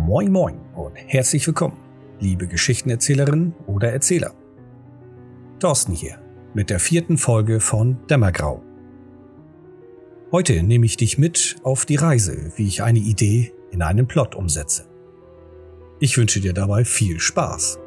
Moin Moin und herzlich willkommen, liebe Geschichtenerzählerinnen oder Erzähler. Thorsten hier mit der 4. Folge von Dämmergrau. Heute nehme ich dich mit auf die Reise, wie ich eine Idee in einen Plot umsetze. Ich wünsche dir dabei viel Spaß.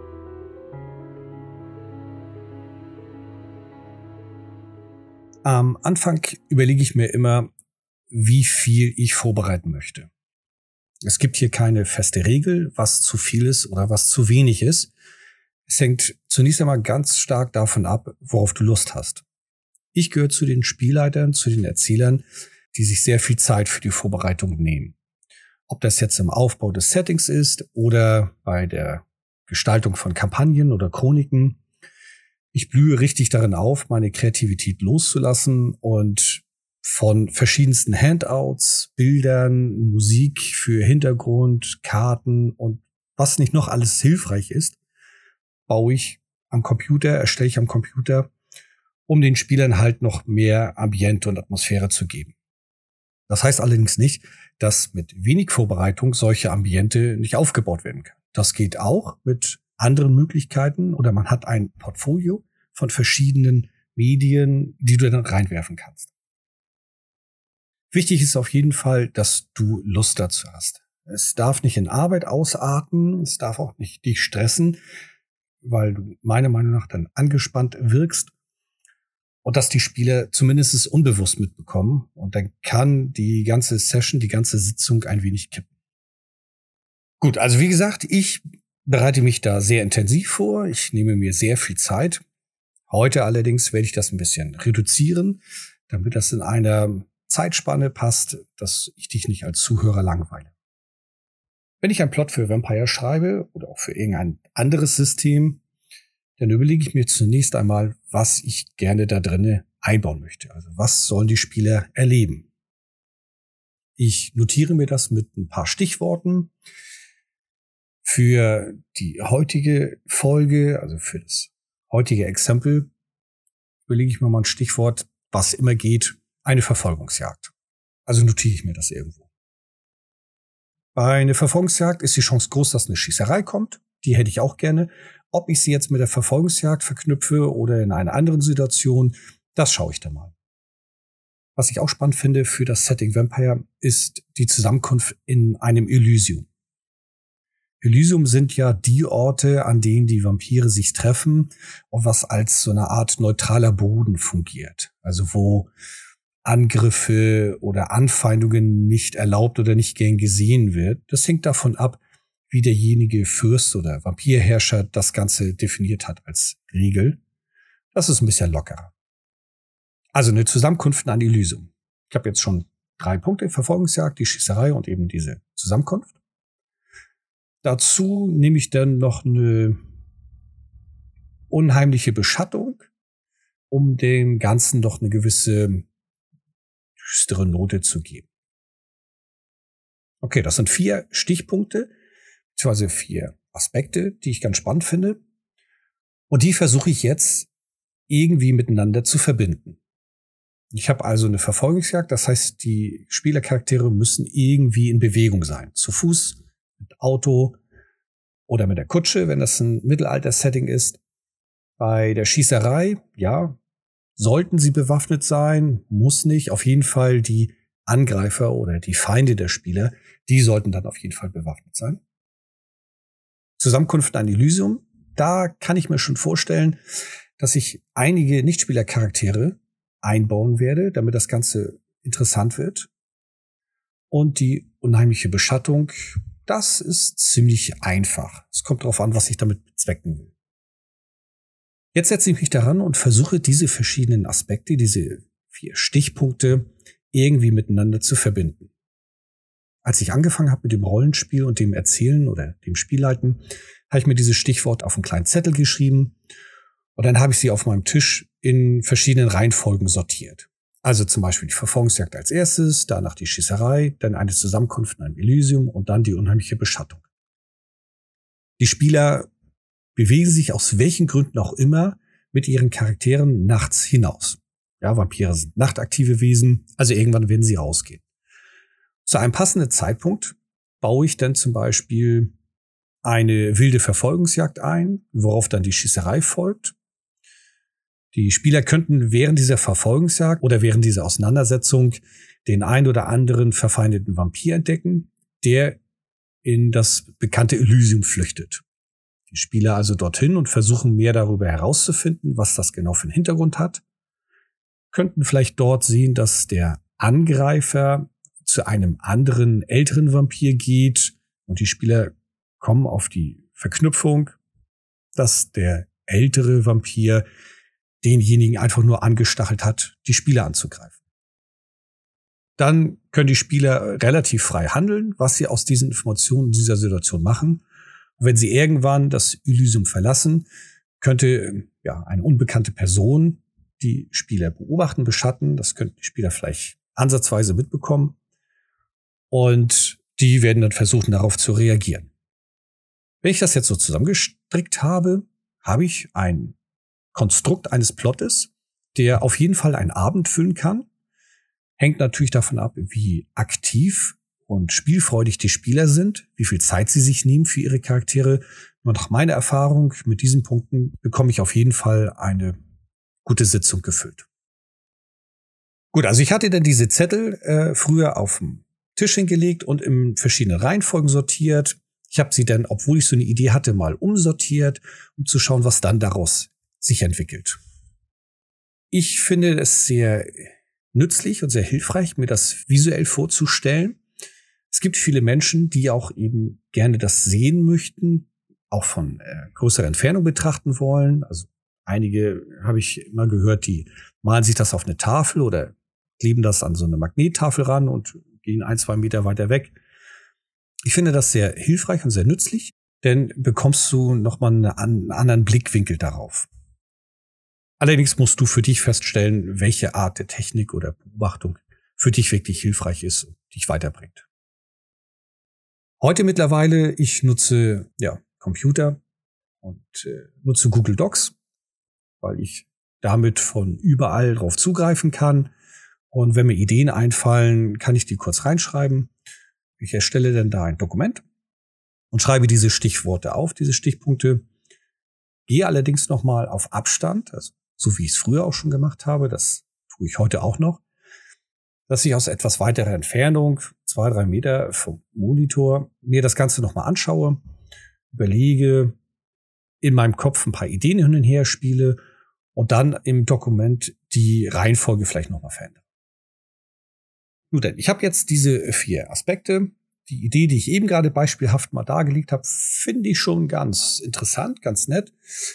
Am Anfang überlege ich mir immer, wie viel ich vorbereiten möchte. Es gibt hier keine feste Regel, was zu viel ist oder was zu wenig ist. Es hängt zunächst einmal ganz stark davon ab, worauf du Lust hast. Ich gehöre zu den Spielleitern, zu den Erzählern, die sich sehr viel Zeit für die Vorbereitung nehmen. Ob das jetzt im Aufbau des Settings ist oder bei der Gestaltung von Kampagnen oder Chroniken. Ich blühe richtig darin auf, meine Kreativität loszulassen und von verschiedensten Handouts, Bildern, Musik für Hintergrund, Karten und was nicht noch alles hilfreich ist, erstelle ich am Computer, um den Spielern halt noch mehr Ambiente und Atmosphäre zu geben. Das heißt allerdings nicht, dass mit wenig Vorbereitung solche Ambiente nicht aufgebaut werden können. Das geht auch mit anderen Möglichkeiten oder man hat ein Portfolio von verschiedenen Medien, die du dann reinwerfen kannst. Wichtig ist auf jeden Fall, dass du Lust dazu hast. Es darf nicht in Arbeit ausarten, es darf auch nicht dich stressen, weil du meiner Meinung nach dann angespannt wirkst und dass die Spieler zumindest unbewusst mitbekommen und dann kann die ganze Session, die ganze Sitzung ein wenig kippen. Gut, also wie gesagt, ich bereite mich da sehr intensiv vor, ich nehme mir sehr viel Zeit. Heute allerdings werde ich das ein bisschen reduzieren, damit das in einer Zeitspanne passt, dass ich dich nicht als Zuhörer langweile. Wenn ich einen Plot für Vampire schreibe oder auch für irgendein anderes System, dann überlege ich mir zunächst einmal, was ich gerne da drinne einbauen möchte. Also was sollen die Spieler erleben? Ich notiere mir das mit ein paar Stichworten. Für die heutige Folge, also für das heutige Exempel, überlege ich mir mal ein Stichwort, was immer geht, eine Verfolgungsjagd. Also notiere ich mir das irgendwo. Bei einer Verfolgungsjagd ist die Chance groß, dass eine Schießerei kommt. Die hätte ich auch gerne. Ob ich sie jetzt mit der Verfolgungsjagd verknüpfe oder in einer anderen Situation, das schaue ich dann mal. Was ich auch spannend finde für das Setting Vampire ist die Zusammenkunft in einem Elysium. Elysium sind ja die Orte, an denen die Vampire sich treffen und was als so eine Art neutraler Boden fungiert. Also wo Angriffe oder Anfeindungen nicht erlaubt oder nicht gern gesehen wird. Das hängt davon ab, wie derjenige Fürst oder Vampirherrscher das Ganze definiert hat als Regel. Das ist ein bisschen lockerer. Also eine Zusammenkunft in einem Elysium. Ich habe jetzt schon 3 Punkte: Verfolgungsjagd, die Schießerei und eben diese Zusammenkunft. Dazu nehme ich dann noch eine unheimliche Beschattung, um dem Ganzen noch eine gewisse düstere Note zu geben. Okay, das sind 4 Stichpunkte, beziehungsweise 4 Aspekte, die ich ganz spannend finde. Und die versuche ich jetzt irgendwie miteinander zu verbinden. Ich habe also eine Verfolgungsjagd, das heißt, die Spielercharaktere müssen irgendwie in Bewegung sein. Zu Fuß, mit Auto oder mit der Kutsche, wenn das ein Mittelalter-Setting ist. Bei der Schießerei, ja, sollten sie bewaffnet sein, muss nicht. Auf jeden Fall die Angreifer oder die Feinde der Spieler, die sollten dann auf jeden Fall bewaffnet sein. Zusammenkunft in Elysium, da kann ich mir schon vorstellen, dass ich einige Nichtspielercharaktere einbauen werde, damit das Ganze interessant wird. Und die unheimliche Beschattung, das ist ziemlich einfach. Es kommt darauf an, was ich damit bezwecken will. Jetzt setze ich mich daran und versuche, diese verschiedenen Aspekte, diese 4 Stichpunkte irgendwie miteinander zu verbinden. Als ich angefangen habe mit dem Rollenspiel und dem Erzählen oder dem Spielleiten, habe ich mir dieses Stichwort auf einen kleinen Zettel geschrieben und dann habe ich sie auf meinem Tisch in verschiedenen Reihenfolgen sortiert. Also zum Beispiel die Verfolgungsjagd als erstes, danach die Schießerei, dann eine Zusammenkunft in einem Elysium und dann die unheimliche Beschattung. Die Spieler bewegen sich aus welchen Gründen auch immer mit ihren Charakteren nachts hinaus. Ja, Vampire sind nachtaktive Wesen, also irgendwann werden sie rausgehen. Zu einem passenden Zeitpunkt baue ich dann zum Beispiel eine wilde Verfolgungsjagd ein, worauf dann die Schießerei folgt. Die Spieler könnten während dieser Verfolgungsjagd oder während dieser Auseinandersetzung den ein oder anderen verfeindeten Vampir entdecken, der in das bekannte Elysium flüchtet. Die Spieler also dorthin und versuchen mehr darüber herauszufinden, was das genau für einen Hintergrund hat. Könnten vielleicht dort sehen, dass der Angreifer zu einem anderen, älteren Vampir geht und die Spieler kommen auf die Verknüpfung, dass der ältere Vampir denjenigen einfach nur angestachelt hat, die Spieler anzugreifen. Dann können die Spieler relativ frei handeln, was sie aus diesen Informationen in dieser Situation machen. Und wenn sie irgendwann das Elysium verlassen, könnte eine unbekannte Person die Spieler beobachten, beschatten. Das könnten die Spieler vielleicht ansatzweise mitbekommen. Und die werden dann versuchen, darauf zu reagieren. Wenn ich das jetzt so zusammengestrickt habe, habe ich ein Konstrukt eines Plottes, der auf jeden Fall einen Abend füllen kann. Hängt natürlich davon ab, wie aktiv und spielfreudig die Spieler sind, wie viel Zeit sie sich nehmen für ihre Charaktere. Und nach meiner Erfahrung mit diesen Punkten bekomme ich auf jeden Fall eine gute Sitzung gefüllt. Gut, also ich hatte dann diese Zettel früher auf dem Tisch hingelegt und in verschiedene Reihenfolgen sortiert. Ich habe sie dann, obwohl ich so eine Idee hatte, mal umsortiert, um zu schauen, was dann daraus sich entwickelt. Ich finde es sehr nützlich und sehr hilfreich, mir das visuell vorzustellen. Es gibt viele Menschen, die auch eben gerne das sehen möchten, auch von größerer Entfernung betrachten wollen. Also einige habe ich immer gehört, die malen sich das auf eine Tafel oder kleben das an so eine Magnettafel ran und gehen 1-2 Meter weiter weg. Ich finde das sehr hilfreich und sehr nützlich, denn bekommst du nochmal einen anderen Blickwinkel darauf. Allerdings musst du für dich feststellen, welche Art der Technik oder Beobachtung für dich wirklich hilfreich ist und dich weiterbringt. Heute mittlerweile, ich nutze Computer und nutze Google Docs, weil ich damit von überall drauf zugreifen kann. Und wenn mir Ideen einfallen, kann ich die kurz reinschreiben. Ich erstelle dann da ein Dokument und schreibe diese Stichworte auf, diese Stichpunkte. Gehe allerdings nochmal auf Abstand, also so wie ich es früher auch schon gemacht habe, das tue ich heute auch noch, dass ich aus etwas weiterer Entfernung, 2-3 Meter vom Monitor, mir das Ganze nochmal anschaue, überlege, in meinem Kopf ein paar Ideen hin und her spiele und dann im Dokument die Reihenfolge vielleicht nochmal verändere. Nun denn, ich habe jetzt diese 4 Aspekte. Die Idee, die ich eben gerade beispielhaft mal dargelegt habe, finde ich schon ganz interessant, ganz nett.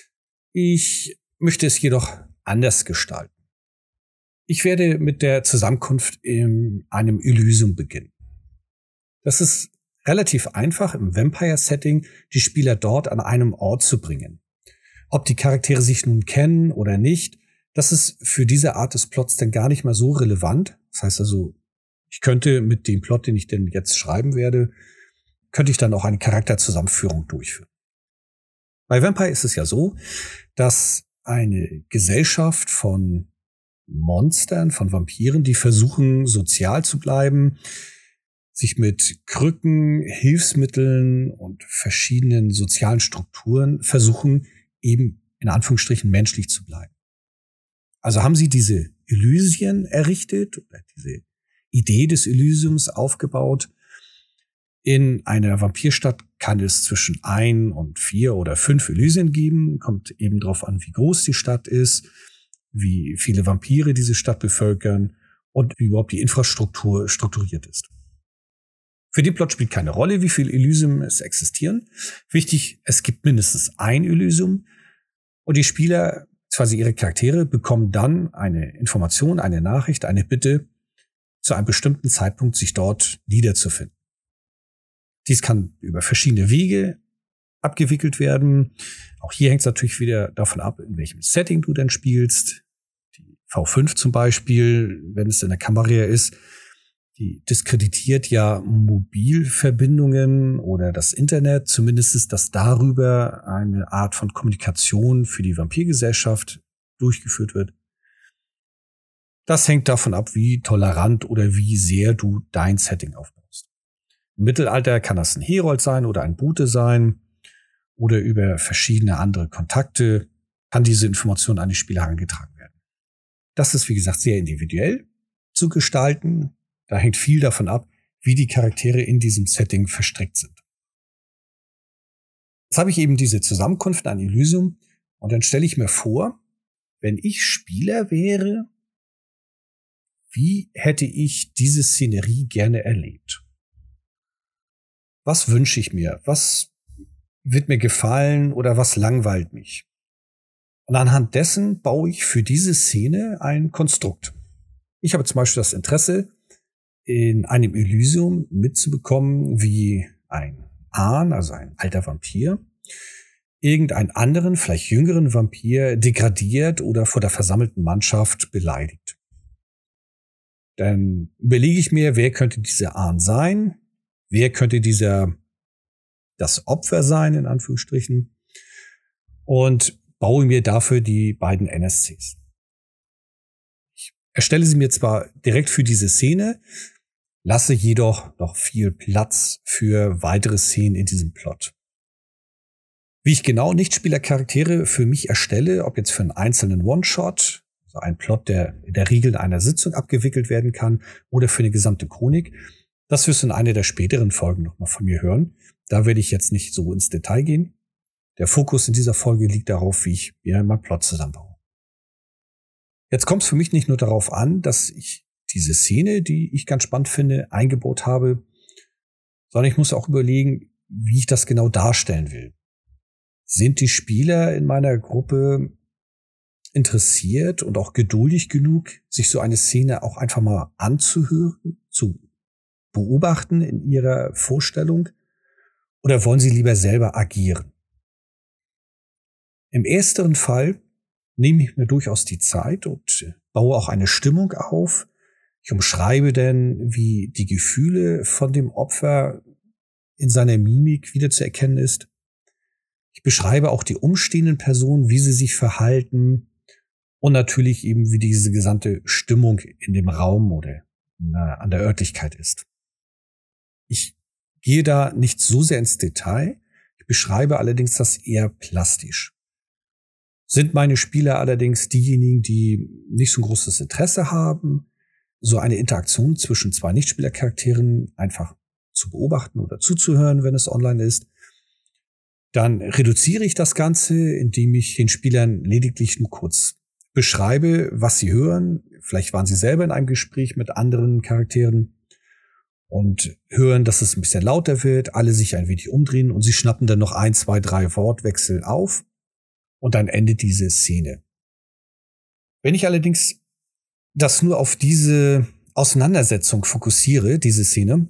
Ich möchte es jedoch anders gestalten. Ich werde mit der Zusammenkunft in einem Elysium beginnen. Das ist relativ einfach im Vampire-Setting, die Spieler dort an einem Ort zu bringen. Ob die Charaktere sich nun kennen oder nicht, das ist für diese Art des Plots dann gar nicht mal so relevant. Das heißt also, ich könnte mit dem Plot, den ich denn jetzt schreiben werde, könnte ich dann auch eine Charakterzusammenführung durchführen. Bei Vampire ist es ja so, dass eine Gesellschaft von Monstern, von Vampiren, die versuchen, sozial zu bleiben, sich mit Krücken, Hilfsmitteln und verschiedenen sozialen Strukturen versuchen, eben in Anführungsstrichen menschlich zu bleiben. Also haben sie diese Elysien errichtet oder diese Idee des Elysiums aufgebaut. In einer Vampirstadt kann es zwischen 1 und 4 oder 5 Elysien geben. Kommt eben darauf an, wie groß die Stadt ist, wie viele Vampire diese Stadt bevölkern und wie überhaupt die Infrastruktur strukturiert ist. Für den Plot spielt keine Rolle, wie viele Elysium es existieren. Wichtig, es gibt mindestens ein Elysium und die Spieler, quasi ihre Charaktere, bekommen dann eine Information, eine Nachricht, eine Bitte, zu einem bestimmten Zeitpunkt sich dort niederzufinden. Dies kann über verschiedene Wege abgewickelt werden. Auch hier hängt es natürlich wieder davon ab, in welchem Setting du denn spielst. Die V5 zum Beispiel, wenn es in der Kamera ist, die diskreditiert ja Mobilverbindungen oder das Internet. Zumindest ist das darüber eine Art von Kommunikation für die Vampirgesellschaft durchgeführt wird. Das hängt davon ab, wie tolerant oder wie sehr du dein Setting aufbaust. Im Mittelalter kann das ein Herold sein oder ein Bute sein oder über verschiedene andere Kontakte kann diese Information an die Spieler herangetragen werden. Das ist, wie gesagt, sehr individuell zu gestalten. Da hängt viel davon ab, wie die Charaktere in diesem Setting verstrickt sind. Jetzt habe ich eben diese Zusammenkunft an Elysium und dann stelle ich mir vor, wenn ich Spieler wäre, wie hätte ich diese Szenerie gerne erlebt? Was wünsche ich mir? Was wird mir gefallen oder was langweilt mich? Und anhand dessen baue ich für diese Szene ein Konstrukt. Ich habe zum Beispiel das Interesse, in einem Elysium mitzubekommen, wie ein Ahn, also ein alter Vampir, irgendeinen anderen, vielleicht jüngeren Vampir degradiert oder vor der versammelten Mannschaft beleidigt. Dann überlege ich mir, wer könnte dieser Ahn sein? Wer könnte das Opfer sein, in Anführungsstrichen? Und baue mir dafür die beiden NSCs. Ich erstelle sie mir zwar direkt für diese Szene, lasse jedoch noch viel Platz für weitere Szenen in diesem Plot. Wie ich genau Nichtspielercharaktere für mich erstelle, ob jetzt für einen einzelnen One-Shot, also ein Plot, der in der Regel in einer Sitzung abgewickelt werden kann, oder für eine gesamte Chronik, das wirst du in einer der späteren Folgen nochmal von mir hören. Da werde ich jetzt nicht so ins Detail gehen. Der Fokus in dieser Folge liegt darauf, wie ich mir meinen Plot zusammenbaue. Jetzt kommt es für mich nicht nur darauf an, dass ich diese Szene, die ich ganz spannend finde, eingebaut habe, sondern ich muss auch überlegen, wie ich das genau darstellen will. Sind die Spieler in meiner Gruppe interessiert und auch geduldig genug, sich so eine Szene auch einfach mal anzuhören, zu beobachten in ihrer Vorstellung? Oder wollen sie lieber selber agieren? Im ersteren Fall nehme ich mir durchaus die Zeit und baue auch eine Stimmung auf. Ich umschreibe denn, wie die Gefühle von dem Opfer in seiner Mimik wieder zu erkennen ist. Ich beschreibe auch die umstehenden Personen, wie sie sich verhalten und natürlich eben, wie diese gesamte Stimmung in dem Raum oder an der Örtlichkeit ist. Ich gehe da nicht so sehr ins Detail, ich beschreibe allerdings das eher plastisch. Sind meine Spieler allerdings diejenigen, die nicht so ein großes Interesse haben, so eine Interaktion zwischen zwei Nichtspielercharakteren einfach zu beobachten oder zuzuhören, wenn es online ist, dann reduziere ich das Ganze, indem ich den Spielern lediglich nur kurz beschreibe, was sie hören. Vielleicht waren sie selber in einem Gespräch mit anderen Charakteren und hören, dass es ein bisschen lauter wird, alle sich ein wenig umdrehen und sie schnappen dann noch 1, 2, 3 Wortwechsel auf und dann endet diese Szene. Wenn ich allerdings das nur auf diese Auseinandersetzung fokussiere, diese Szene,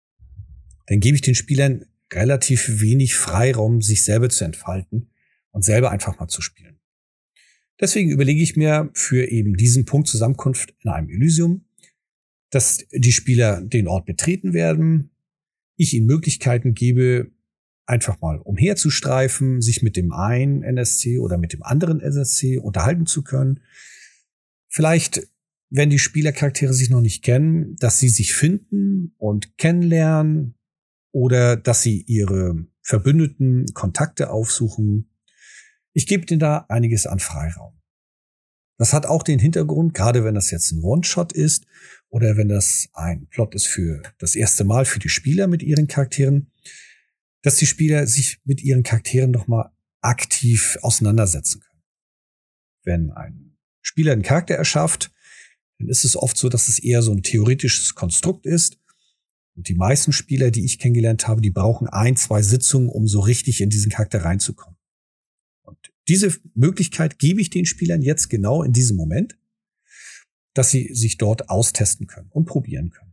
dann gebe ich den Spielern relativ wenig Freiraum, sich selber zu entfalten und selber einfach mal zu spielen. Deswegen überlege ich mir für eben diesen Punkt Zusammenkunft in einem Elysium, dass die Spieler den Ort betreten werden, ich ihnen Möglichkeiten gebe, einfach mal umherzustreifen, sich mit dem einen NSC oder mit dem anderen NSC unterhalten zu können. Vielleicht, wenn die Spielercharaktere sich noch nicht kennen, dass sie sich finden und kennenlernen oder dass sie ihre verbündeten Kontakte aufsuchen. Ich gebe denen da einiges an Freiraum. Das hat auch den Hintergrund, gerade wenn das jetzt ein One-Shot ist oder wenn das ein Plot ist für das erste Mal für die Spieler mit ihren Charakteren, dass die Spieler sich mit ihren Charakteren noch mal aktiv auseinandersetzen können. Wenn ein Spieler einen Charakter erschafft, dann ist es oft so, dass es eher so ein theoretisches Konstrukt ist. Und die meisten Spieler, die ich kennengelernt habe, die brauchen 1, 2 Sitzungen, um so richtig in diesen Charakter reinzukommen. Und diese Möglichkeit gebe ich den Spielern jetzt genau in diesem Moment, dass sie sich dort austesten können und probieren können.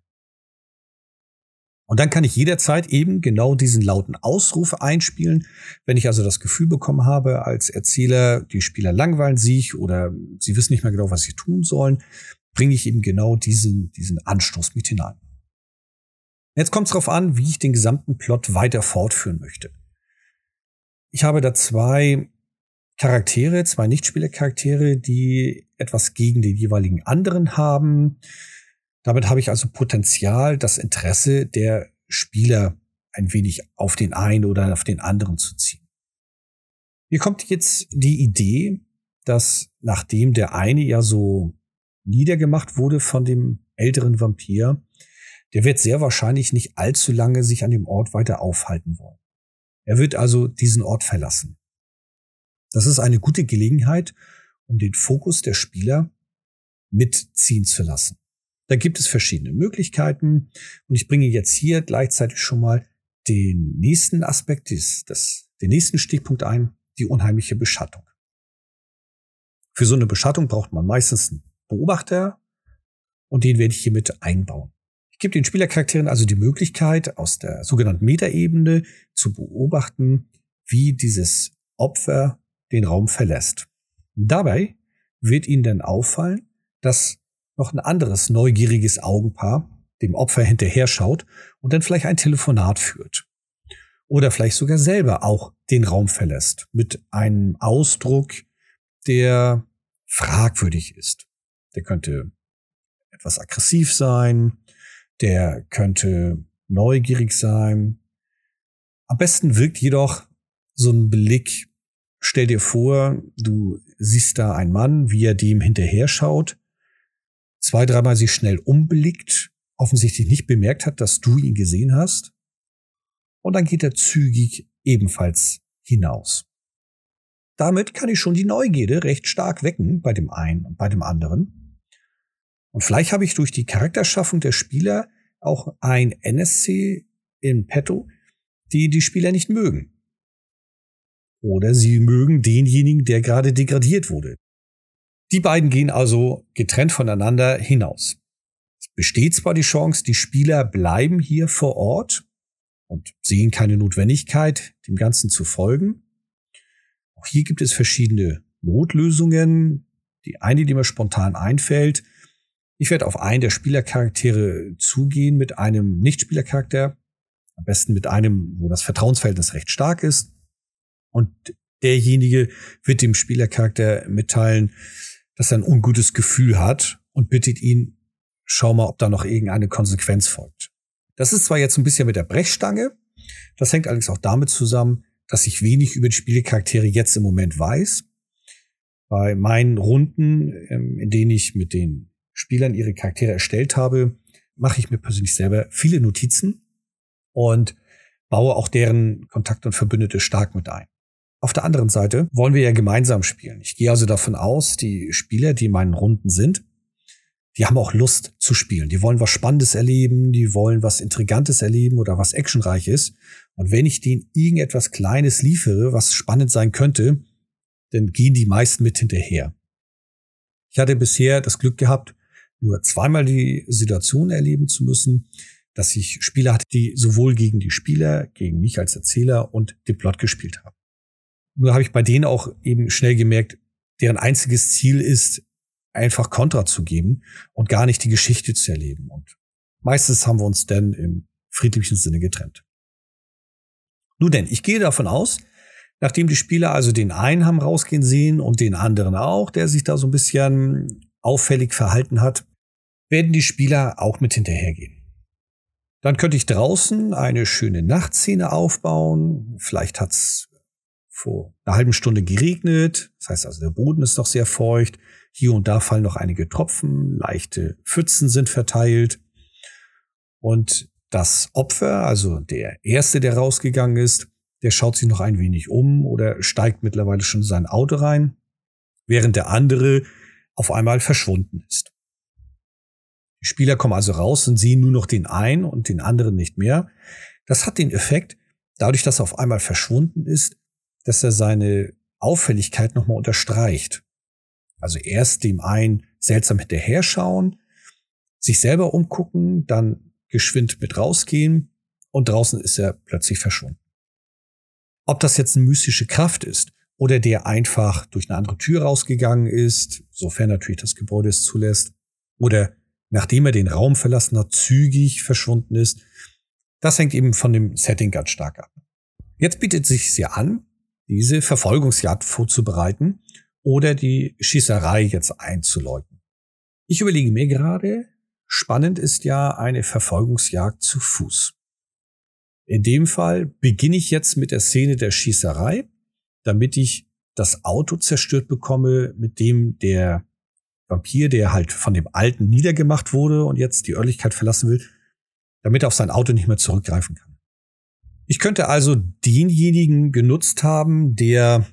Und dann kann ich jederzeit eben genau diesen lauten Ausruf einspielen, wenn ich also das Gefühl bekommen habe, als Erzähler, die Spieler langweilen sich oder sie wissen nicht mehr genau, was sie tun sollen, bringe ich eben genau diesen Anstoß mit hinein. Jetzt kommt es darauf an, wie ich den gesamten Plot weiter fortführen möchte. Ich habe da 2 Charaktere, 2 Nichtspielercharaktere, die etwas gegen den jeweiligen anderen haben. Damit habe ich also Potenzial, das Interesse der Spieler ein wenig auf den einen oder auf den anderen zu ziehen. Hier kommt jetzt die Idee, dass nachdem der eine ja so niedergemacht wurde von dem älteren Vampir, der wird sehr wahrscheinlich nicht allzu lange sich an dem Ort weiter aufhalten wollen. Er wird also diesen Ort verlassen. Das ist eine gute Gelegenheit, um den Fokus der Spieler mitziehen zu lassen. Da gibt es verschiedene Möglichkeiten und ich bringe jetzt hier gleichzeitig schon mal den nächsten Aspekt, den nächsten Stichpunkt ein, die unheimliche Beschattung. Für so eine Beschattung braucht man meistens einen Beobachter und den werde ich hiermit einbauen. Ich gebe den Spielercharakteren also die Möglichkeit, aus der sogenannten Metaebene zu beobachten, wie dieses Opfer den Raum verlässt. Dabei wird ihnen dann auffallen, dass noch ein anderes neugieriges Augenpaar dem Opfer hinterher schaut und dann vielleicht ein Telefonat führt. Oder vielleicht sogar selber auch den Raum verlässt mit einem Ausdruck, der fragwürdig ist. Der könnte etwas aggressiv sein, der könnte neugierig sein. Am besten wirkt jedoch so ein Blick. Stell dir vor, du siehst da einen Mann, wie er dem hinterher schaut, 2-, 3-mal sich schnell umblickt, offensichtlich nicht bemerkt hat, dass du ihn gesehen hast. Und dann geht er zügig ebenfalls hinaus. Damit kann ich schon die Neugierde recht stark wecken bei dem einen und bei dem anderen. Und vielleicht habe ich durch die Charakterschaffung der Spieler auch ein NSC in petto, die die Spieler nicht mögen. Oder sie mögen denjenigen, der gerade degradiert wurde. Die beiden gehen also getrennt voneinander hinaus. Es besteht zwar die Chance, die Spieler bleiben hier vor Ort und sehen keine Notwendigkeit, dem Ganzen zu folgen. Auch hier gibt es verschiedene Notlösungen. Die eine, die mir spontan einfällt: Ich werde auf einen der Spielercharaktere zugehen mit einem Nichtspielercharakter, am besten mit einem, wo das Vertrauensverhältnis recht stark ist. Und derjenige wird dem Spielercharakter mitteilen, dass er ein ungutes Gefühl hat und bittet ihn, schau mal, ob da noch irgendeine Konsequenz folgt. Das ist zwar jetzt ein bisschen mit der Brechstange, das hängt allerdings auch damit zusammen, dass ich wenig über die Spielcharaktere jetzt im Moment weiß. Bei meinen Runden, in denen ich mit den Spielern ihre Charaktere erstellt habe, mache ich mir persönlich selber viele Notizen und baue auch deren Kontakte und Verbündete stark mit ein. Auf der anderen Seite wollen wir ja gemeinsam spielen. Ich gehe also davon aus, die Spieler, die in meinen Runden sind, die haben auch Lust zu spielen. Die wollen was Spannendes erleben, die wollen was Intrigantes erleben oder was Actionreiches. Und wenn ich denen irgendetwas Kleines liefere, was spannend sein könnte, dann gehen die meisten mit hinterher. Ich hatte bisher das Glück gehabt, nur 2-mal die Situation erleben zu müssen, dass ich Spieler hatte, die sowohl gegen die Spieler, gegen mich als Erzähler und den Plot gespielt haben. Nur habe ich bei denen auch eben schnell gemerkt, deren einziges Ziel ist, einfach Kontra zu geben und gar nicht die Geschichte zu erleben. Und meistens haben wir uns dann im friedlichen Sinne getrennt. Nun denn, ich gehe davon aus, nachdem die Spieler also den einen haben rausgehen sehen und den anderen auch, der sich da so ein bisschen auffällig verhalten hat, werden die Spieler auch mit hinterhergehen. Dann könnte ich draußen eine schöne Nachtszene aufbauen. Vielleicht hat's vor einer halben Stunde geregnet. Das heißt also, der Boden ist noch sehr feucht. Hier und da fallen noch einige Tropfen. Leichte Pfützen sind verteilt. Und das Opfer, also der Erste, der rausgegangen ist, der schaut sich noch ein wenig um oder steigt mittlerweile schon in sein Auto rein, während der andere auf einmal verschwunden ist. Die Spieler kommen also raus und sehen nur noch den einen und den anderen nicht mehr. Das hat den Effekt, dadurch, dass er auf einmal verschwunden ist, dass er seine Auffälligkeit nochmal unterstreicht. Also erst dem einen seltsam hinterher schauen, sich selber umgucken, dann geschwind mit rausgehen und draußen ist er plötzlich verschwunden. Ob das jetzt eine mystische Kraft ist oder der einfach durch eine andere Tür rausgegangen ist, sofern natürlich das Gebäude es zulässt, oder nachdem er den Raum verlassen hat, zügig verschwunden ist, das hängt eben von dem Setting ganz stark ab. Jetzt bietet sich ja an, diese Verfolgungsjagd vorzubereiten oder die Schießerei jetzt einzuläuten. Ich überlege mir gerade, spannend ist ja eine Verfolgungsjagd zu Fuß. In dem Fall beginne ich jetzt mit der Szene der Schießerei, damit ich das Auto zerstört bekomme, mit dem der Vampir, der halt von dem Alten niedergemacht wurde und jetzt die Örtlichkeit verlassen will, damit er auf sein Auto nicht mehr zurückgreifen kann. Ich könnte also denjenigen genutzt haben, der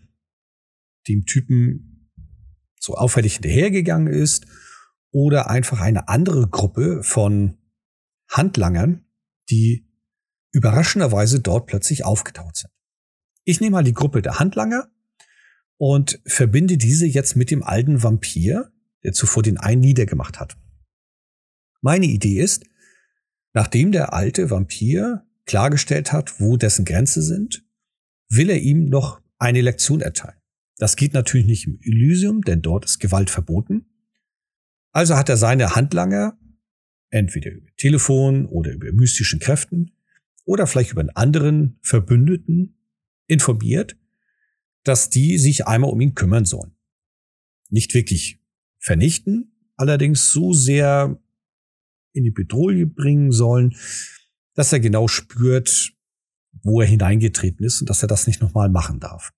dem Typen so auffällig hinterhergegangen ist, oder einfach eine andere Gruppe von Handlangern, die überraschenderweise dort plötzlich aufgetaucht sind. Ich nehme mal die Gruppe der Handlanger und verbinde diese jetzt mit dem alten Vampir, der zuvor den einen niedergemacht hat. Meine Idee ist, nachdem der alte Vampir klargestellt hat, wo dessen Grenzen sind, will er ihm noch eine Lektion erteilen. Das geht natürlich nicht im Elysium, denn dort ist Gewalt verboten. Also hat er seine Handlanger entweder über Telefon oder über mystischen Kräften oder vielleicht über einen anderen Verbündeten informiert, dass die sich einmal um ihn kümmern sollen. Nicht wirklich vernichten, allerdings so sehr in die Bedrohung bringen sollen, dass er genau spürt, wo er hineingetreten ist und dass er das nicht nochmal machen darf.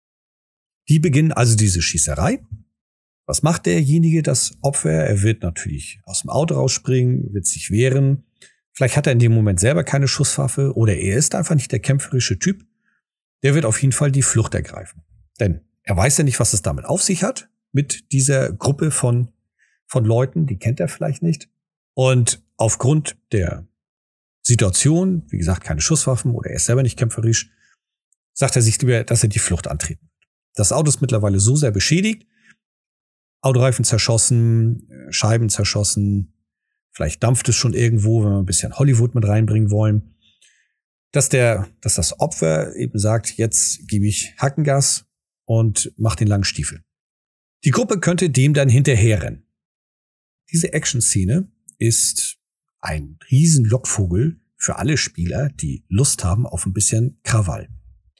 Die beginnen also diese Schießerei. Was macht derjenige, das Opfer? Er wird natürlich aus dem Auto rausspringen, wird sich wehren. Vielleicht hat er in dem Moment selber keine Schusswaffe oder er ist einfach nicht der kämpferische Typ. Der wird auf jeden Fall die Flucht ergreifen. Denn er weiß ja nicht, was es damit auf sich hat, mit dieser Gruppe von Leuten, die kennt er vielleicht nicht. Und aufgrund der Situation, wie gesagt, keine Schusswaffen oder er ist selber nicht kämpferisch, sagt er sich lieber, dass er die Flucht antreten wird. Das Auto ist mittlerweile so sehr beschädigt, Autoreifen zerschossen, Scheiben zerschossen, vielleicht dampft es schon irgendwo, wenn wir ein bisschen Hollywood mit reinbringen wollen, dass das Opfer eben sagt, jetzt gebe ich Hackengas und mach den langen Stiefel. Die Gruppe könnte dem dann hinterherrennen. Diese Action-Szene ist ein riesen Lockvogel für alle Spieler, die Lust haben auf ein bisschen Krawall.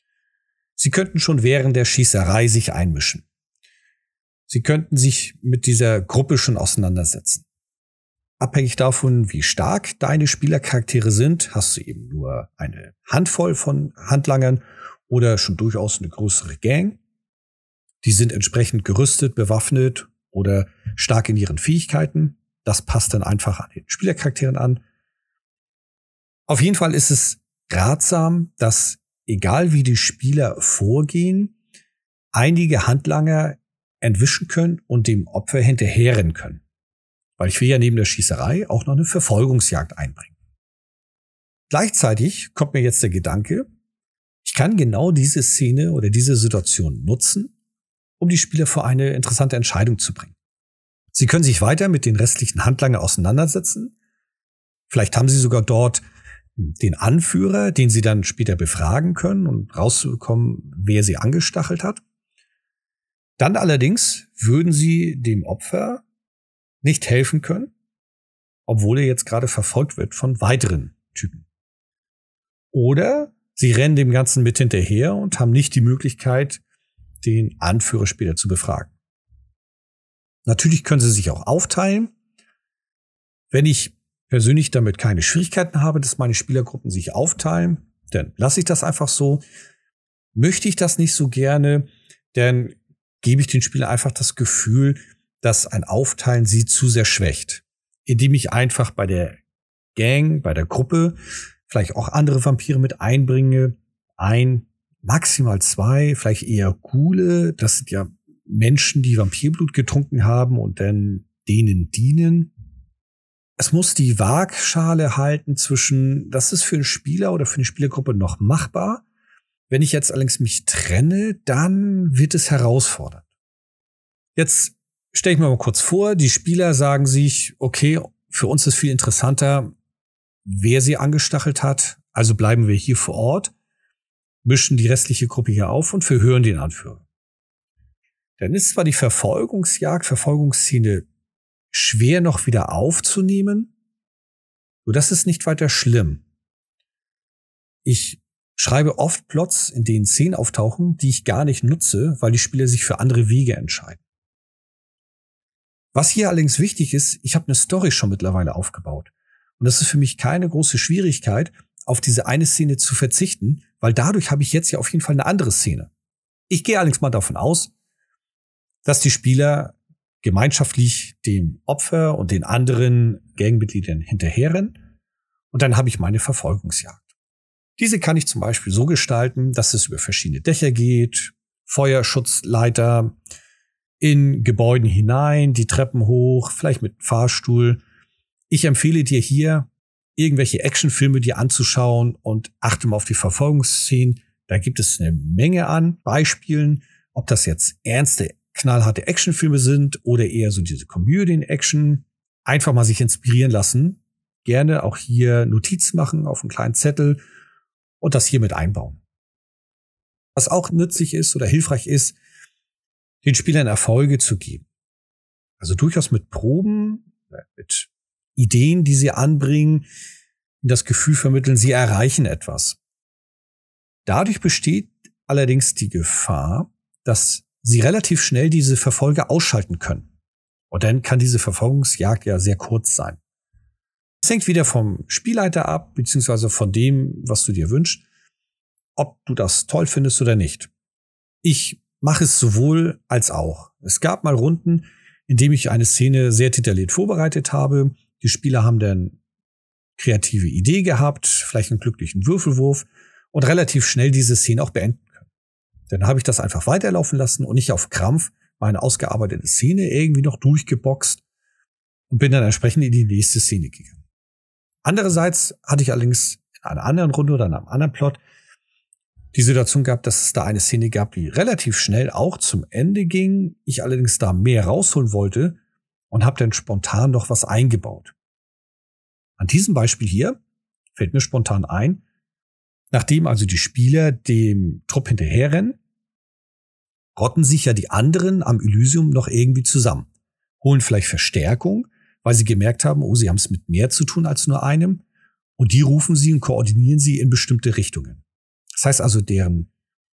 Sie könnten schon während der Schießerei sich einmischen. Sie könnten sich mit dieser Gruppe schon auseinandersetzen. Abhängig davon, wie stark deine Spielercharaktere sind, hast du eben nur eine Handvoll von Handlangern oder schon durchaus eine größere Gang. Die sind entsprechend gerüstet, bewaffnet oder stark in ihren Fähigkeiten. Das passt dann einfach an den Spielercharakteren an. Auf jeden Fall ist es ratsam, dass, egal wie die Spieler vorgehen, einige Handlanger entwischen können und dem Opfer hinterherrennen können. Weil ich will ja neben der Schießerei auch noch eine Verfolgungsjagd einbringen. Gleichzeitig kommt mir jetzt der Gedanke, ich kann genau diese Szene oder diese Situation nutzen, um die Spieler vor eine interessante Entscheidung zu bringen. Sie können sich weiter mit den restlichen Handlangern auseinandersetzen. Vielleicht haben sie sogar dort den Anführer, den sie dann später befragen können und rauszubekommen, wer sie angestachelt hat. Dann allerdings würden sie dem Opfer nicht helfen können, obwohl er jetzt gerade verfolgt wird von weiteren Typen. Oder sie rennen dem Ganzen mit hinterher und haben nicht die Möglichkeit, den Anführer später zu befragen. Natürlich können sie sich auch aufteilen. Wenn ich persönlich damit keine Schwierigkeiten habe, dass meine Spielergruppen sich aufteilen, dann lasse ich das einfach so. Möchte ich das nicht so gerne, dann gebe ich den Spielern einfach das Gefühl, dass ein Aufteilen sie zu sehr schwächt. Indem ich einfach bei der Gang, bei der Gruppe vielleicht auch andere Vampire mit einbringe. Maximal 2, vielleicht eher Ghule. Das sind ja Menschen, die Vampirblut getrunken haben und dann denen dienen. Es muss die Waagschale halten zwischen, das ist für einen Spieler oder für eine Spielergruppe noch machbar. Wenn ich jetzt allerdings mich trenne, dann wird es herausfordernd. Jetzt stelle ich mir mal kurz vor, die Spieler sagen sich, okay, für uns ist viel interessanter, wer sie angestachelt hat, also bleiben wir hier vor Ort, mischen die restliche Gruppe hier auf und verhören den Anführer. Dann ist zwar die Verfolgungsszene schwer noch wieder aufzunehmen, nur das ist nicht weiter schlimm. Ich schreibe oft Plots, in denen Szenen auftauchen, die ich gar nicht nutze, weil die Spieler sich für andere Wege entscheiden. Was hier allerdings wichtig ist, ich habe eine Story schon mittlerweile aufgebaut. Und das ist für mich keine große Schwierigkeit, auf diese eine Szene zu verzichten, weil dadurch habe ich jetzt ja auf jeden Fall eine andere Szene. Ich gehe allerdings mal davon aus, dass die Spieler gemeinschaftlich dem Opfer und den anderen Gangmitgliedern hinterherrennen und dann habe ich meine Verfolgungsjagd. Diese kann ich zum Beispiel so gestalten, dass es über verschiedene Dächer geht, Feuerschutzleiter, in Gebäuden hinein, die Treppen hoch, vielleicht mit Fahrstuhl. Ich empfehle dir hier, irgendwelche Actionfilme dir anzuschauen und achte mal auf die Verfolgungsszenen. Da gibt es eine Menge an Beispielen, ob das jetzt ernste, knallharte Actionfilme sind oder eher so diese Komödien-Action. Einfach mal sich inspirieren lassen. Gerne auch hier Notiz machen auf einen kleinen Zettel und das hier mit einbauen. Was auch nützlich ist oder hilfreich ist, den Spielern Erfolge zu geben. Also durchaus mit Proben, mit Ideen, die sie anbringen, das Gefühl vermitteln, sie erreichen etwas. Dadurch besteht allerdings die Gefahr, dass sie relativ schnell diese Verfolger ausschalten können. Und dann kann diese Verfolgungsjagd ja sehr kurz sein. Es hängt wieder vom Spielleiter ab, beziehungsweise von dem, was du dir wünschst, ob du das toll findest oder nicht. Ich mache es sowohl als auch. Es gab mal Runden, in denen ich eine Szene sehr detailliert vorbereitet habe. Die Spieler haben dann kreative Idee gehabt, vielleicht einen glücklichen Würfelwurf und relativ schnell diese Szene auch beenden können. Dann habe ich das einfach weiterlaufen lassen und nicht auf Krampf meine ausgearbeitete Szene irgendwie noch durchgeboxt und bin dann entsprechend in die nächste Szene gegangen. Andererseits hatte ich allerdings in einer anderen Runde oder in einem anderen Plot die Situation gehabt, dass es da eine Szene gab, die relativ schnell auch zum Ende ging. Ich allerdings da mehr rausholen wollte und habe dann spontan noch was eingebaut. An diesem Beispiel hier fällt mir spontan ein, nachdem also die Spieler dem Trupp hinterherrennen, rotten sich ja die anderen am Elysium noch irgendwie zusammen, holen vielleicht Verstärkung, weil sie gemerkt haben, oh, sie haben es mit mehr zu tun als nur einem, und die rufen sie und koordinieren sie in bestimmte Richtungen. Das heißt also, deren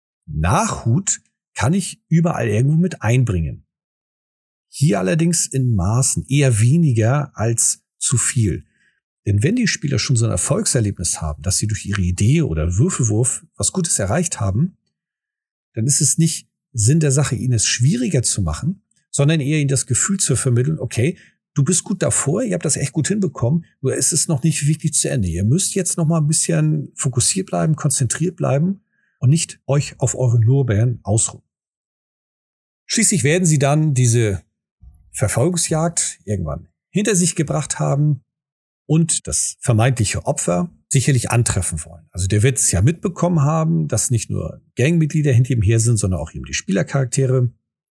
Nachhut kann ich überall irgendwo mit einbringen. Hier allerdings in Maßen, eher weniger als zu viel. Denn wenn die Spieler schon so ein Erfolgserlebnis haben, dass sie durch ihre Idee oder Würfelwurf was Gutes erreicht haben, dann ist es nicht Sinn der Sache, ihnen es schwieriger zu machen, sondern eher ihnen das Gefühl zu vermitteln, okay, du bist gut davor, ihr habt das echt gut hinbekommen, nur es ist noch nicht wirklich zu Ende. Ihr müsst jetzt noch mal ein bisschen fokussiert bleiben, konzentriert bleiben und nicht euch auf euren Lorbeeren ausruhen. Schließlich werden sie dann diese Verfolgungsjagd irgendwann hinter sich gebracht haben und das vermeintliche Opfer sicherlich antreffen wollen. Also der wird es ja mitbekommen haben, dass nicht nur Gangmitglieder hinter ihm her sind, sondern auch eben die Spielercharaktere.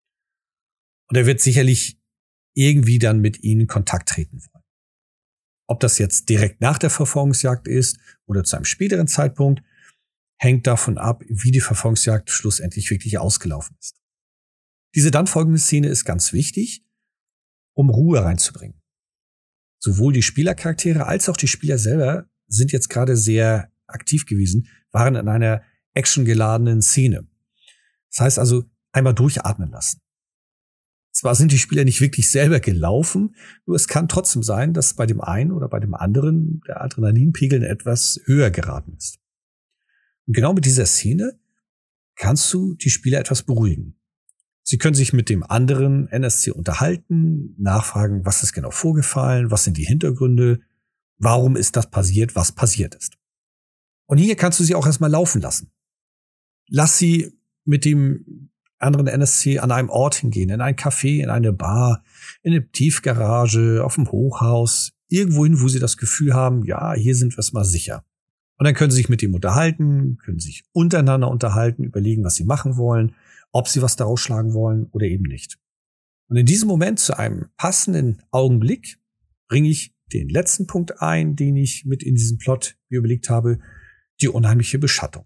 Und er wird sicherlich irgendwie dann mit ihnen in Kontakt treten wollen. Ob das jetzt direkt nach der Verfolgungsjagd ist oder zu einem späteren Zeitpunkt, hängt davon ab, wie die Verfolgungsjagd schlussendlich wirklich ausgelaufen ist. Diese dann folgende Szene ist ganz wichtig, um Ruhe reinzubringen. Sowohl die Spielercharaktere als auch die Spieler selber sind jetzt gerade sehr aktiv gewesen, waren in einer actiongeladenen Szene. Das heißt also, einmal durchatmen lassen. Zwar sind die Spieler nicht wirklich selber gelaufen, nur es kann trotzdem sein, dass bei dem einen oder bei dem anderen der Adrenalinpegel etwas höher geraten ist. Und genau mit dieser Szene kannst du die Spieler etwas beruhigen. Sie können sich mit dem anderen NSC unterhalten, nachfragen, was ist genau vorgefallen, was sind die Hintergründe, warum ist das passiert, was passiert ist. Und hier kannst du sie auch erstmal laufen lassen. Lass sie mit dem anderen NSC an einem Ort hingehen, in ein Café, in eine Bar, in eine Tiefgarage, auf dem Hochhaus, irgendwo hin, wo sie das Gefühl haben, ja, hier sind wir es mal sicher. Und dann können sie sich mit dem unterhalten, können sich untereinander unterhalten, überlegen, was sie machen wollen, ob sie was daraus schlagen wollen oder eben nicht. Und in diesem Moment, zu einem passenden Augenblick, bringe ich den letzten Punkt ein, den ich mit in diesem Plot mir überlegt habe, die unheimliche Beschattung.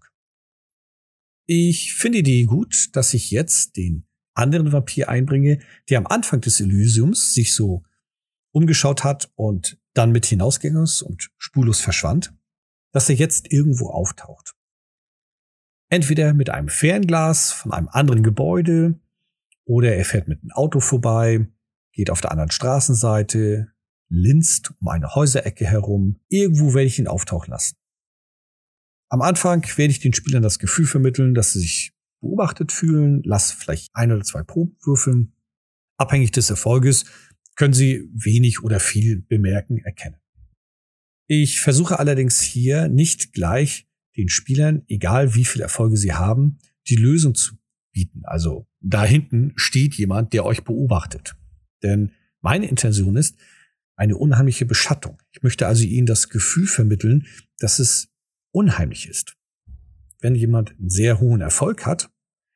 Ich finde die gut, dass ich jetzt den anderen Vampir einbringe, der am Anfang des Elysiums sich so umgeschaut hat und dann mit hinausgegangen ist und spurlos verschwand, dass er jetzt irgendwo auftaucht. Entweder mit einem Fernglas von einem anderen Gebäude oder er fährt mit einem Auto vorbei, geht auf der anderen Straßenseite, linst um eine Häuserecke herum. Irgendwo werde ich ihn auftauchen lassen. Am Anfang werde ich den Spielern das Gefühl vermitteln, dass sie sich beobachtet fühlen, lass vielleicht 1 oder 2 Proben würfeln. Abhängig des Erfolges können sie wenig oder viel bemerken, erkennen. Ich versuche allerdings hier nicht gleich den Spielern, egal wie viele Erfolge sie haben, die Lösung zu bieten. Also da hinten steht jemand, der euch beobachtet. Denn meine Intention ist eine unheimliche Beschattung. Ich möchte also ihnen das Gefühl vermitteln, dass es unheimlich ist. Wenn jemand einen sehr hohen Erfolg hat,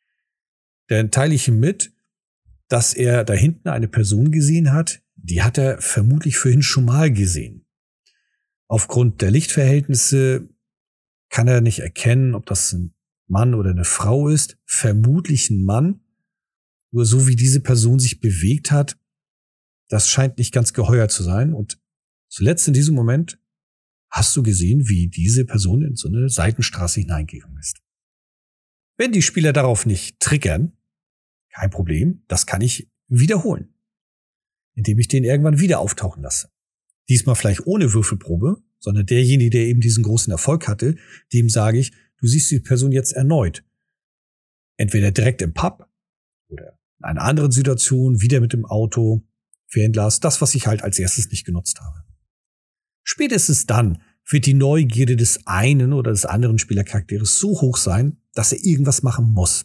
dann teile ich ihm mit, dass er da hinten eine Person gesehen hat, die hat er vermutlich vorhin schon mal gesehen. Aufgrund der Lichtverhältnisse kann er nicht erkennen, ob das ein Mann oder eine Frau ist. Vermutlich ein Mann. Nur so wie diese Person sich bewegt hat, das scheint nicht ganz geheuer zu sein. Und zuletzt in diesem Moment hast du gesehen, wie diese Person in so eine Seitenstraße hineingegangen ist. Wenn die Spieler darauf nicht triggern, kein Problem, das kann ich wiederholen, indem ich den irgendwann wieder auftauchen lasse. Diesmal vielleicht ohne Würfelprobe, sondern derjenige, der eben diesen großen Erfolg hatte, dem sage ich, du siehst die Person jetzt erneut. Entweder direkt im Pub oder in einer anderen Situation, wieder mit dem Auto, Fernglas, das, was ich halt als erstes nicht genutzt habe. Spätestens dann wird die Neugierde des einen oder des anderen Spielercharakters so hoch sein, dass er irgendwas machen muss.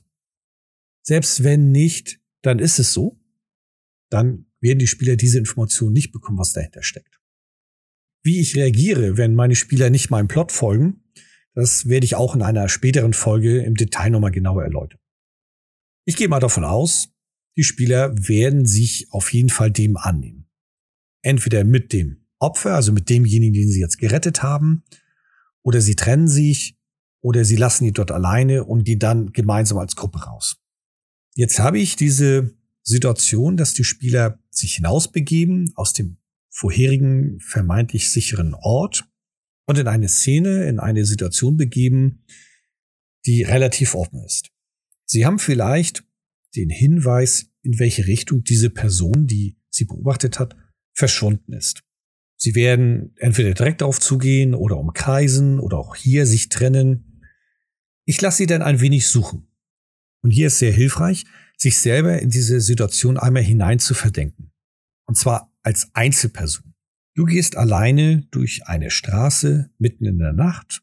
Selbst wenn nicht, dann ist es so. Dann werden die Spieler diese Information nicht bekommen, was dahinter steckt. Wie ich reagiere, wenn meine Spieler nicht meinem Plot folgen, das werde ich auch in einer späteren Folge im Detail nochmal genauer erläutern. Ich gehe mal davon aus, die Spieler werden sich auf jeden Fall dem annehmen. Entweder mit dem Opfer, also mit demjenigen, den sie jetzt gerettet haben, oder sie trennen sich, oder sie lassen ihn dort alleine und gehen dann gemeinsam als Gruppe raus. Jetzt habe ich diese Situation, dass die Spieler sich hinausbegeben aus dem vorherigen vermeintlich sicheren Ort und in eine Szene, in eine Situation begeben, die relativ offen ist. Sie haben vielleicht den Hinweis, in welche Richtung diese Person, die sie beobachtet hat, verschwunden ist. Sie werden entweder direkt darauf zugehen oder umkreisen oder auch hier sich trennen. Ich lasse sie dann ein wenig suchen. Und hier ist sehr hilfreich, sich selber in diese Situation einmal hinein zu verdenken. Und zwar als Einzelperson. Du gehst alleine durch eine Straße mitten in der Nacht.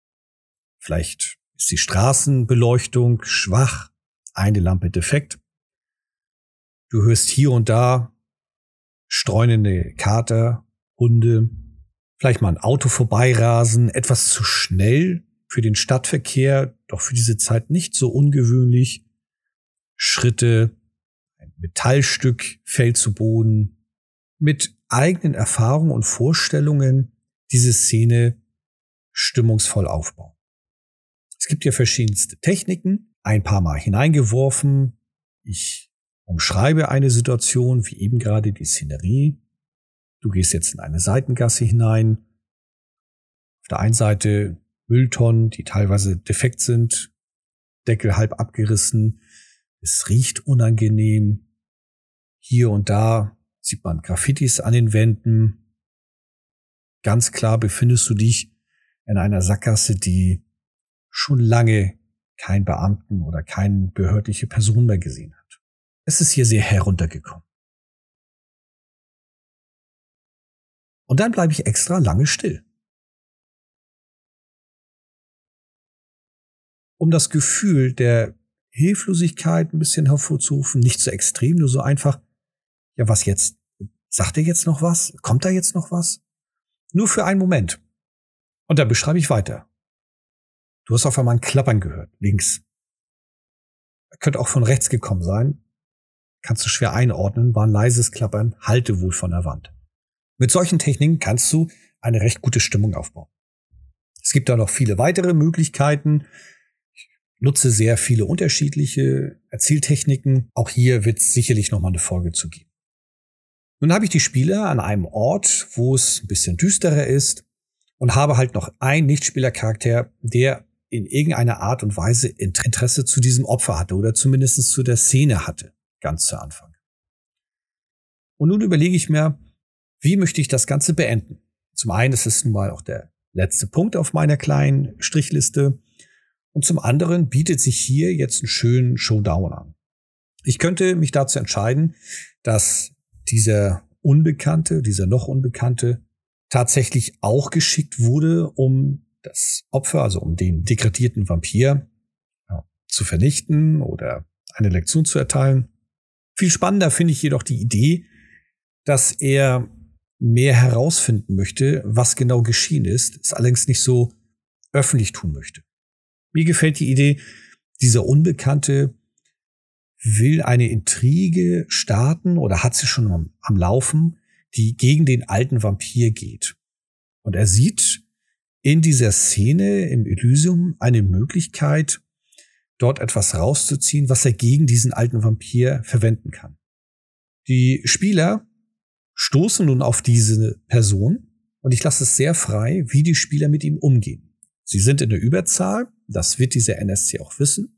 Vielleicht ist die Straßenbeleuchtung schwach, eine Lampe defekt. Du hörst hier und da streunende Kater, Hunde, vielleicht mal ein Auto vorbeirasen, etwas zu schnell für den Stadtverkehr, doch für diese Zeit nicht so ungewöhnlich. Schritte, ein Metallstück fällt zu Boden. Mit eigenen Erfahrungen und Vorstellungen diese Szene stimmungsvoll aufbauen. Es gibt ja verschiedenste Techniken, ein paar Mal hineingeworfen. Ich umschreibe eine Situation, wie eben gerade die Szenerie. Du gehst jetzt in eine Seitengasse hinein. Auf der einen Seite Mülltonnen, die teilweise defekt sind, Deckel halb abgerissen. Es riecht unangenehm. Hier und da sieht man Graffitis an den Wänden. Ganz klar befindest du dich in einer Sackgasse, die schon lange kein Beamten oder keine behördliche Person mehr gesehen hat. Es ist hier sehr heruntergekommen. Und dann bleibe ich extra lange still. Um das Gefühl der Hilflosigkeit ein bisschen hervorzurufen, nicht so extrem, nur so einfach, ja, was jetzt? Sagt er jetzt noch was? Kommt da jetzt noch was? Nur für einen Moment. Und dann beschreibe ich weiter. Du hast auf einmal ein Klappern gehört, links. Könnte auch von rechts gekommen sein. Kannst du schwer einordnen, war ein leises Klappern, hallte wohl von der Wand. Mit solchen Techniken kannst du eine recht gute Stimmung aufbauen. Es gibt da noch viele weitere Möglichkeiten. Ich nutze sehr viele unterschiedliche Erzähltechniken. Auch hier wird es sicherlich noch mal eine Folge zu geben. Nun habe ich die Spieler an einem Ort, wo es ein bisschen düsterer ist und habe halt noch einen Nichtspielercharakter, der in irgendeiner Art und Weise Interesse zu diesem Opfer hatte oder zumindest zu der Szene hatte, ganz zu Anfang. Und nun überlege ich mir, wie möchte ich das Ganze beenden? Zum einen ist es nun mal auch der letzte Punkt auf meiner kleinen Strichliste. Und zum anderen bietet sich hier jetzt einen schönen Showdown an. Ich könnte mich dazu entscheiden, dass dieser noch Unbekannte, tatsächlich auch geschickt wurde, um das Opfer, also um den degradierten Vampir, zu vernichten oder eine Lektion zu erteilen. Viel spannender finde ich jedoch die Idee, dass er mehr herausfinden möchte, was genau geschehen ist, es allerdings nicht so öffentlich tun möchte. Mir gefällt die Idee, dieser Unbekannte will eine Intrige starten oder hat sie schon am Laufen, die gegen den alten Vampir geht. Und er sieht in dieser Szene im Elysium eine Möglichkeit, dort etwas rauszuziehen, was er gegen diesen alten Vampir verwenden kann. Die Spieler stoßen nun auf diese Person und ich lasse es sehr frei, wie die Spieler mit ihm umgehen. Sie sind in der Überzahl, das wird dieser NSC auch wissen.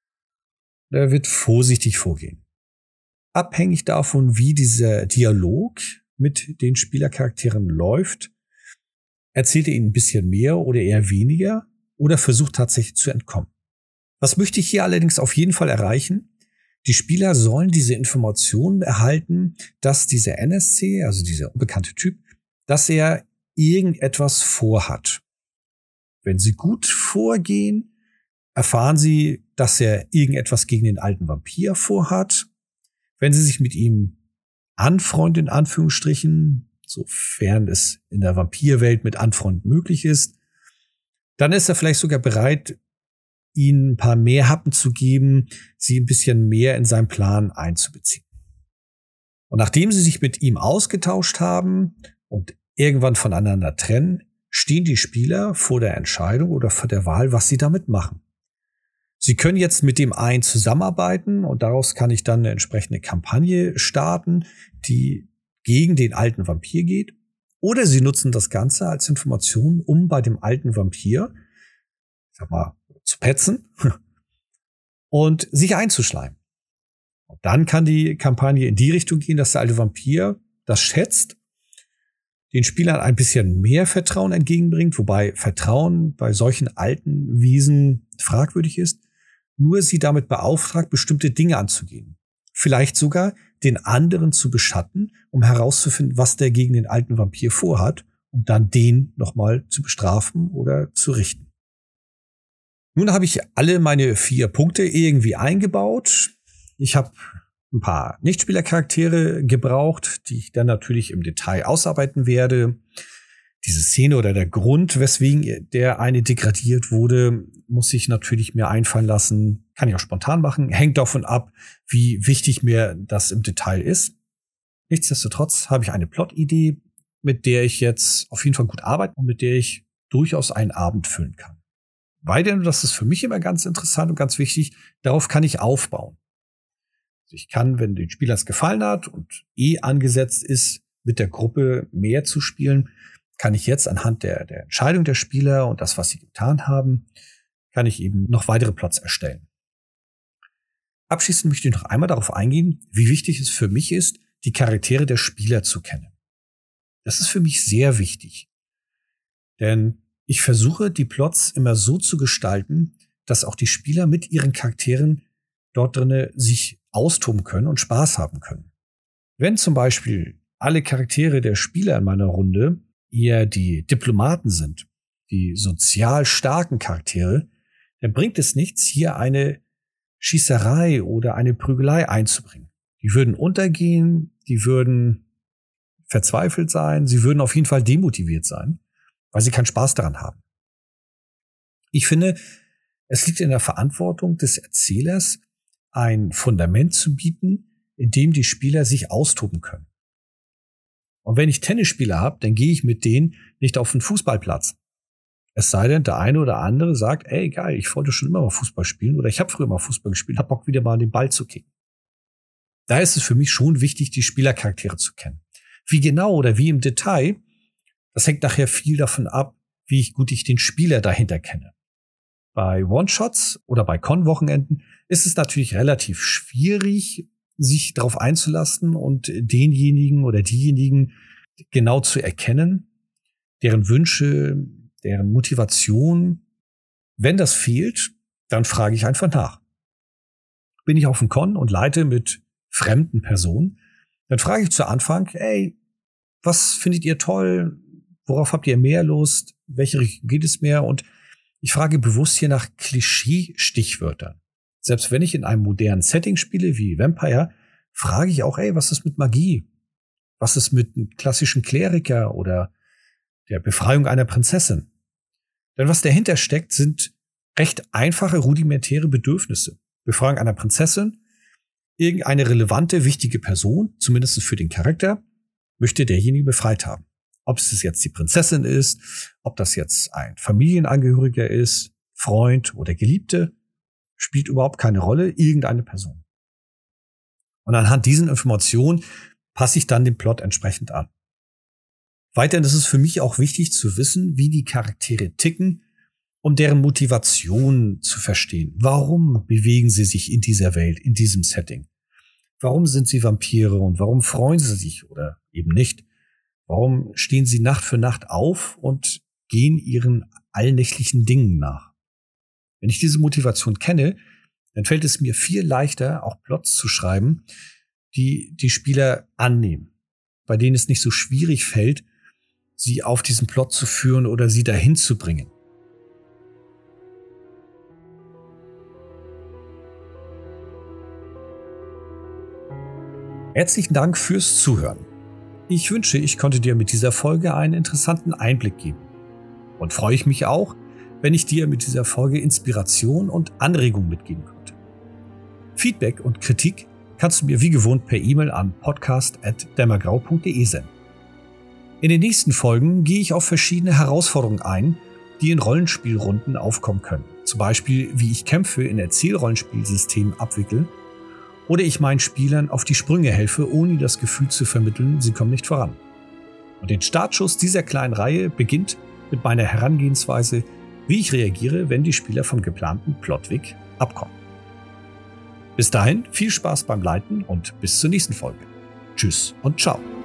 Er wird vorsichtig vorgehen. Abhängig davon, wie dieser Dialog mit den Spielercharakteren läuft, erzählt er ihnen ein bisschen mehr oder eher weniger oder versucht tatsächlich zu entkommen. Was möchte ich hier allerdings auf jeden Fall erreichen? Die Spieler sollen diese Informationen erhalten, dass dieser NSC, also dieser unbekannte Typ, dass er irgendetwas vorhat. Wenn sie gut vorgehen, erfahren sie, dass er irgendetwas gegen den alten Vampir vorhat. Wenn sie sich mit ihm anfreunden, in Anführungsstrichen, sofern es in der Vampirwelt mit Anfreunden möglich ist, dann ist er vielleicht sogar bereit, ihnen ein paar mehr Happen zu geben, sie ein bisschen mehr in seinen Plan einzubeziehen. Und nachdem sie sich mit ihm ausgetauscht haben und irgendwann voneinander trennen, stehen die Spieler vor der Entscheidung oder vor der Wahl, was sie damit machen. Sie können jetzt mit dem einen zusammenarbeiten und daraus kann ich dann eine entsprechende Kampagne starten, die gegen den alten Vampir geht. Oder sie nutzen das Ganze als Information, um bei dem alten Vampir, zu petzen und sich einzuschleimen. Und dann kann die Kampagne in die Richtung gehen, dass der alte Vampir das schätzt, den Spielern ein bisschen mehr Vertrauen entgegenbringt, wobei Vertrauen bei solchen alten Wesen fragwürdig ist, nur sie damit beauftragt, bestimmte Dinge anzugehen. Vielleicht sogar den anderen zu beschatten, um herauszufinden, was der gegen den alten Vampir vorhat, um dann den nochmal zu bestrafen oder zu richten. Nun habe ich alle meine 4 Punkte irgendwie eingebaut. Ich habe ein paar Nichtspielercharaktere gebraucht, die ich dann natürlich im Detail ausarbeiten werde. Diese Szene oder der Grund, weswegen der eine degradiert wurde, muss ich natürlich mir einfallen lassen. Kann ich auch spontan machen. Hängt davon ab, wie wichtig mir das im Detail ist. Nichtsdestotrotz habe ich eine Plot-Idee, mit der ich jetzt auf jeden Fall gut arbeite und mit der ich durchaus einen Abend füllen kann. Weil denn, das ist für mich immer ganz interessant und ganz wichtig, darauf kann ich aufbauen. Ich kann, wenn den Spielern es gefallen hat und angesetzt ist, mit der Gruppe mehr zu spielen, kann ich jetzt anhand der Entscheidung der Spieler und das, was sie getan haben, kann ich eben noch weitere Plots erstellen. Abschließend möchte ich noch einmal darauf eingehen, wie wichtig es für mich ist, die Charaktere der Spieler zu kennen. Das ist für mich sehr wichtig. Denn ich versuche, die Plots immer so zu gestalten, dass auch die Spieler mit ihren Charakteren dort drinne sich austoben können und Spaß haben können. Wenn zum Beispiel alle Charaktere der Spieler in meiner Runde eher die Diplomaten sind, die sozial starken Charaktere, dann bringt es nichts, hier eine Schießerei oder eine Prügelei einzubringen. Die würden untergehen, die würden verzweifelt sein, sie würden auf jeden Fall demotiviert sein, weil sie keinen Spaß daran haben. Ich finde, es liegt in der Verantwortung des Erzählers, ein Fundament zu bieten, in dem die Spieler sich austoben können. Und wenn ich Tennisspieler habe, dann gehe ich mit denen nicht auf den Fußballplatz. Es sei denn, der eine oder andere sagt, ey, geil, ich wollte schon immer mal Fußball spielen oder ich habe früher mal Fußball gespielt, hab Bock wieder mal den Ball zu kicken. Da ist es für mich schon wichtig, die Spielercharaktere zu kennen. Wie genau oder wie im Detail, das hängt nachher viel davon ab, wie gut ich den Spieler dahinter kenne. Bei One-Shots oder bei Con-Wochenenden ist es natürlich relativ schwierig, sich darauf einzulassen und denjenigen oder diejenigen genau zu erkennen, deren Wünsche, deren Motivation. Wenn das fehlt, dann frage ich einfach nach. Bin ich auf dem Con und leite mit fremden Personen, dann frage ich zu Anfang, ey, was findet ihr toll? Worauf habt ihr mehr Lust? Welche Richtung geht es mehr? Und ich frage bewusst hier nach Klischee-Stichwörtern. Selbst wenn ich in einem modernen Setting spiele wie Vampire, frage ich auch, ey, was ist mit Magie? Was ist mit einem klassischen Kleriker oder der Befreiung einer Prinzessin? Denn was dahinter steckt, sind recht einfache, rudimentäre Bedürfnisse. Befreiung einer Prinzessin, irgendeine relevante, wichtige Person, zumindest für den Charakter, möchte derjenige befreit haben. Ob es jetzt die Prinzessin ist, ob das jetzt ein Familienangehöriger ist, Freund oder Geliebte, spielt überhaupt keine Rolle, irgendeine Person. Und anhand diesen Informationen passe ich dann den Plot entsprechend an. Weiterhin ist es für mich auch wichtig zu wissen, wie die Charaktere ticken, um deren Motivation zu verstehen. Warum bewegen sie sich in dieser Welt, in diesem Setting? Warum sind sie Vampire und warum freuen sie sich oder eben nicht? Warum stehen sie Nacht für Nacht auf und gehen ihren allnächtlichen Dingen nach? Wenn ich diese Motivation kenne, dann fällt es mir viel leichter, auch Plots zu schreiben, die die Spieler annehmen, bei denen es nicht so schwierig fällt, sie auf diesen Plot zu führen oder sie dahin zu bringen. Herzlichen Dank fürs Zuhören. Ich wünsche, ich konnte dir mit dieser Folge einen interessanten Einblick geben. Und freue ich mich auch, wenn ich dir mit dieser Folge Inspiration und Anregung mitgeben konnte. Feedback und Kritik kannst du mir wie gewohnt per E-Mail an podcast@dämmergrau.de senden. In den nächsten Folgen gehe ich auf verschiedene Herausforderungen ein, die in Rollenspielrunden aufkommen können. Zum Beispiel, wie ich Kämpfe in Erzählrollenspielsystemen abwickle oder ich meinen Spielern auf die Sprünge helfe, ohne das Gefühl zu vermitteln, sie kommen nicht voran. Und den Startschuss dieser kleinen Reihe beginnt mit meiner Herangehensweise, wie ich reagiere, wenn die Spieler vom geplanten Plotweg abkommen. Bis dahin viel Spaß beim Leiten und bis zur nächsten Folge. Tschüss und ciao.